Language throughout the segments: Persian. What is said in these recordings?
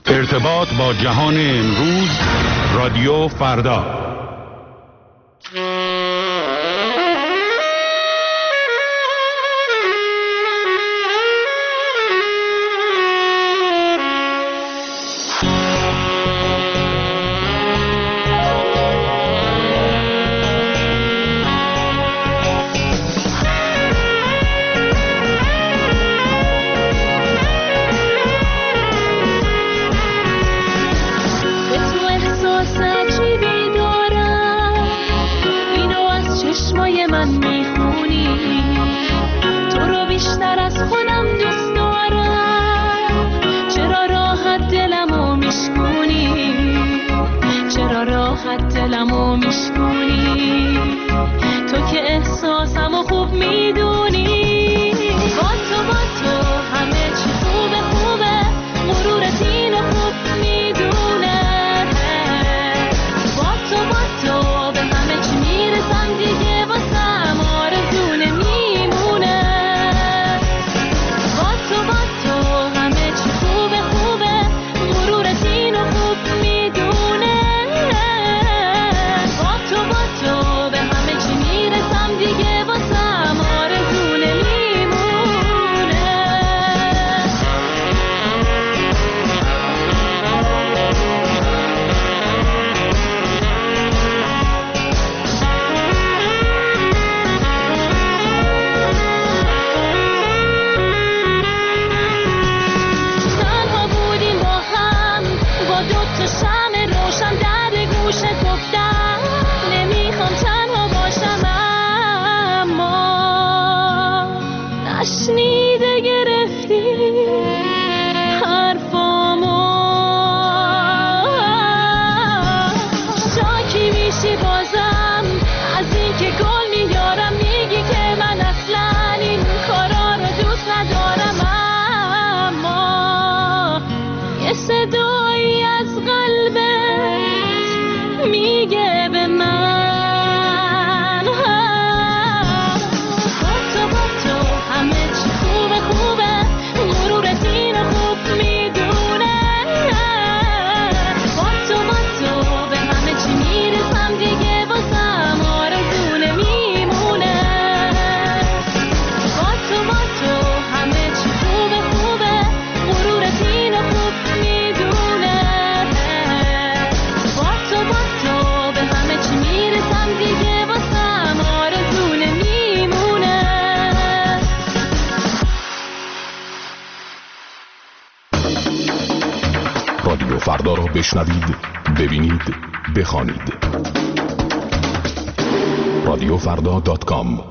ارتباط با جهان امروز، رادیو فردا. فردا را بشنوید، ببینید، بخوانید. رادیوفردا.com.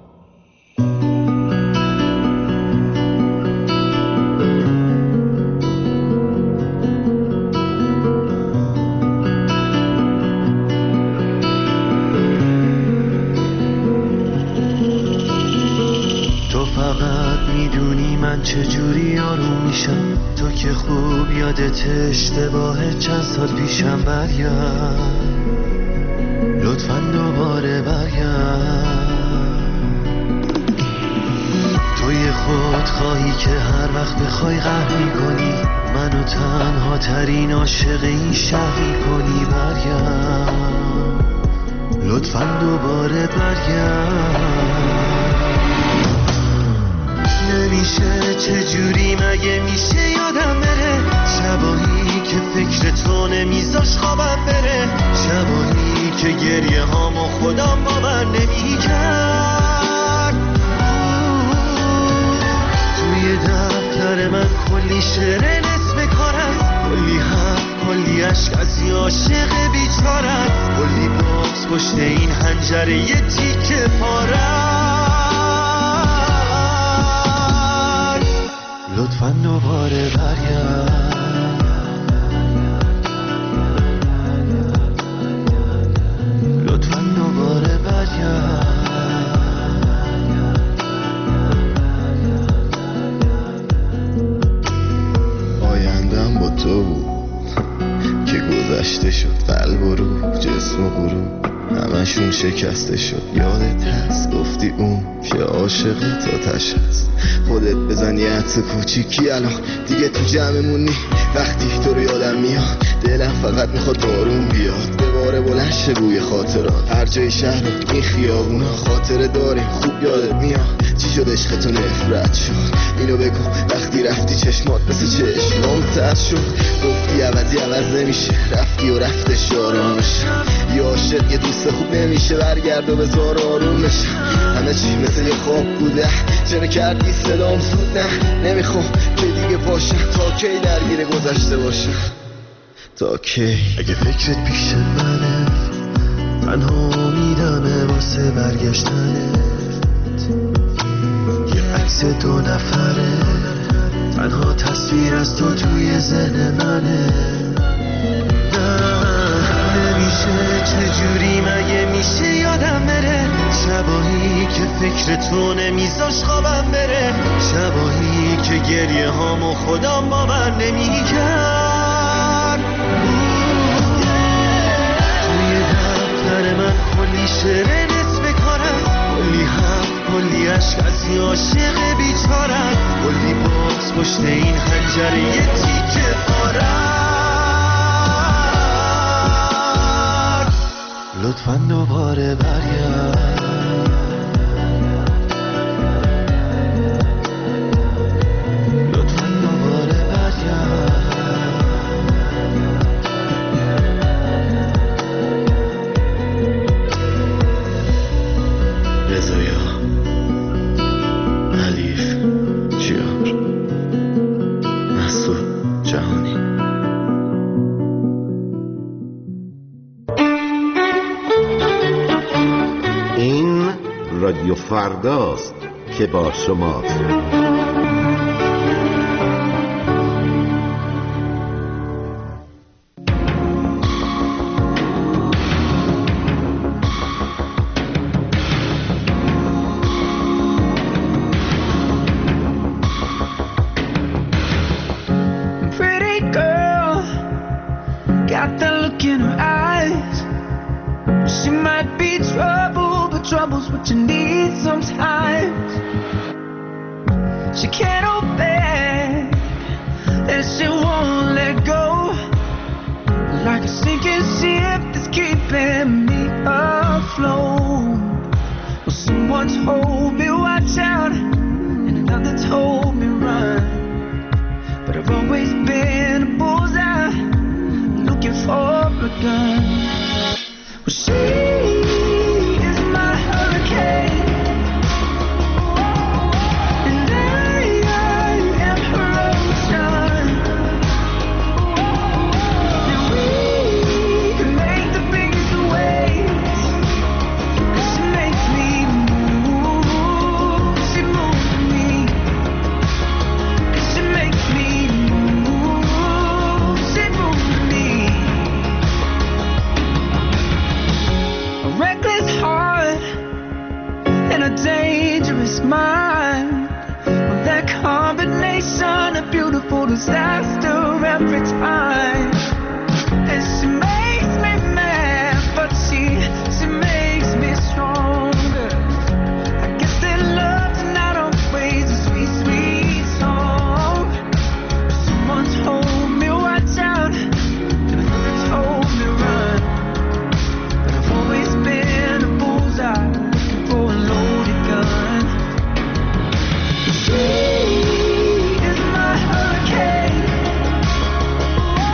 تو فقط میدونی من چجوری آروم میشم، تو که خوب یادت اشتباه چند سال پیشم. برگرد لطفاً دوباره برگرد. توی خود خواهی که هر وقت بخوای قهر میکنی، منو تنها ترین عاشق این شهر میکنی. برگرد لطفاً دوباره برگرد. نمیشه چجوری مگه میشه یادم بره، شبایی که فکر تو نمیذاش خوابم بره، شبایی که گریه هامو خودم باور نمیکرد. توی دفتر من کلی شعر نصف کار است، کلی حرف کلی عشق از یه عاشق بیچاره است، کلی بغض پشت این حنجره یه تیکه پاره است. لطفاً دوباره برگرد. لطفاً دوباره برگرد. آیندم با تو بود که گذشته شد، قلب و روح جسم و غروب همشون شکسته شد. یادت هست گفتی اون که عاشق تا تش هست. خودت بزن یه حدس کوچیکی الان دیگه تو جمعمونی. وقتی تو رو یادم میاد دلم فقط میخواد بارون بیاد. به باره بلند شه بوی خاطرات. هر جای شهر این خیابونا خاطره داریم خوب یادت میاد. چی شد عشق تو نفرت شد؟ اینو بگو وقتی رفتی چشمات مثل چشمام تر شد. گفتی عوضی عوض نمیشه رفتی و رفتش آرامش. یه عاشق یه دوست خوب نمیشه برگرد و بذار آرومش. همه چی مثل یه خواب بوده چرا کردی صدام زود نه نمیخوام که دیگه باشم. تا کی درگیر گذشته باشم تا کی؟ اگه فکرت پیش منه تنها میدمه واسه برگشتنت. یه عکس 2 نفره تنها تصویر از تو توی ذهن منه. نمیشه چجوری مگه میشه یادم بره شبایی که فکر تو نمیذاش خوابم بره. شبایی که گریه هامو خودم باور نمیکرد. توی دفتر من کلی شعر نصف کارم کلی هم کلی عشق از یه عاشق بیچارم. کلی باز پشت این حنجره یه تیکه پارم. لطفاً دوباره برگرد. لطفاً دوباره برگرد. رضایا حلیف جیار مسعود جهانی. این رادیو فرداست که با شماست. Trouble's what you need sometimes. She can't hold back, and she won't let go. Like a sinking ship that's keeping me afloat. Well, someone told me watch out, and another told me run. But I've always been a bullseye, looking for a gun. Well, she disaster every time. And she makes me mad, but she makes me stronger. I guess that love's not always a sweet, sweet song. Someone told me watch out, and another told me run. But I've always been a bullseye, looking for a loaded gun. She is my hurricane.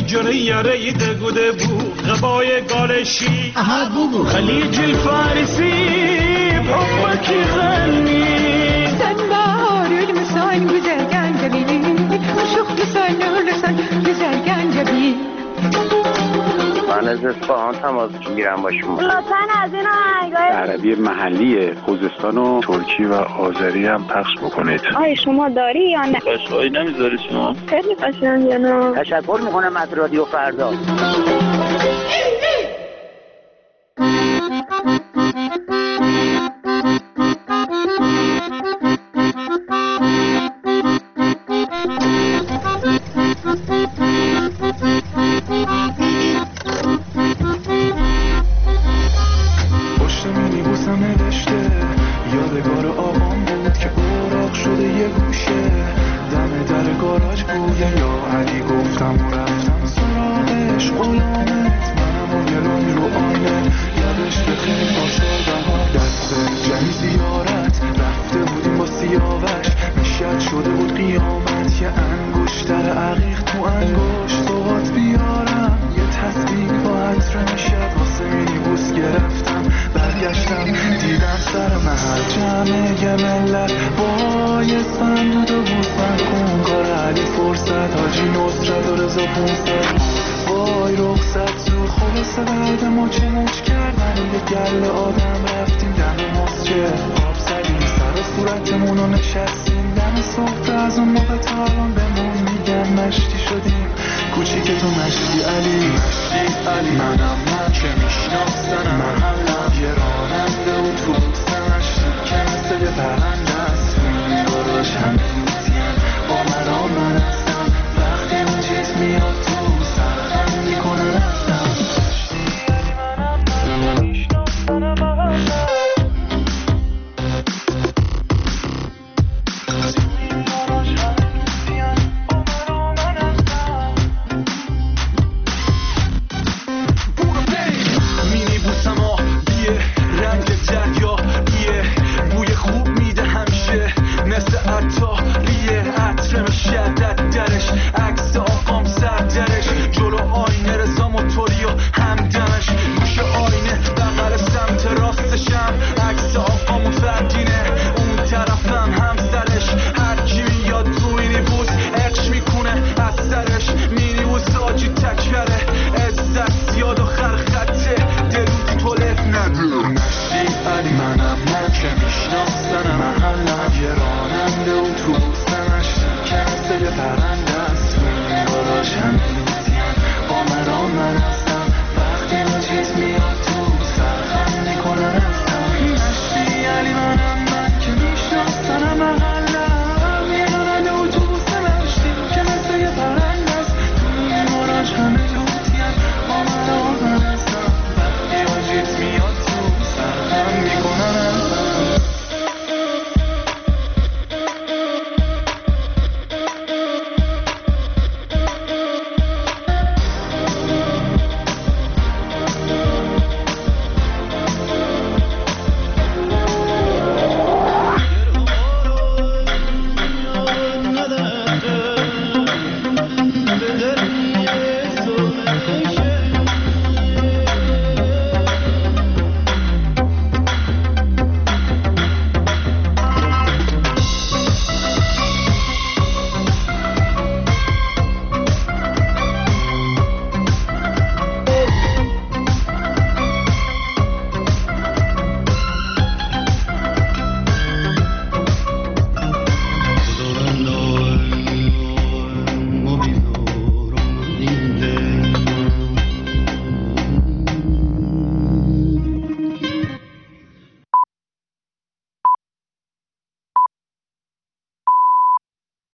جلوی یاره دگوده بود غبای گالشی خلیج الفارسي بحبك يغني سنبار المسان güzelgen جبين مشوق لسان güzelgen جبين من از اصفهان تماس میگیرم با شما. لطفاً از این آهنگای عربی محلی خوزستان و ترکی و آذری هم پخش بکنید. آیا شما داری یا نه؟ قشایی نمیذاری شما؟ خیلی قشنگه نه؟ تشکر میکنم از رادیو فردا. پرنده است